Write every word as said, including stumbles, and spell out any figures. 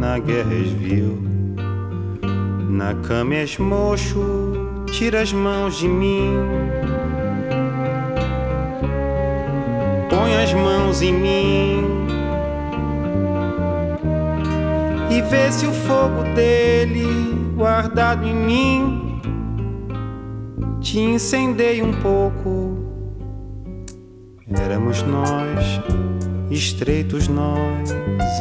na guerra és vil. Na cama és mocho, tira as mãos de mim. Põe as mãos em mim e vê se o fogo dele, guardado em mim, te incendeia um pouco. Éramos nós, estreitos nós,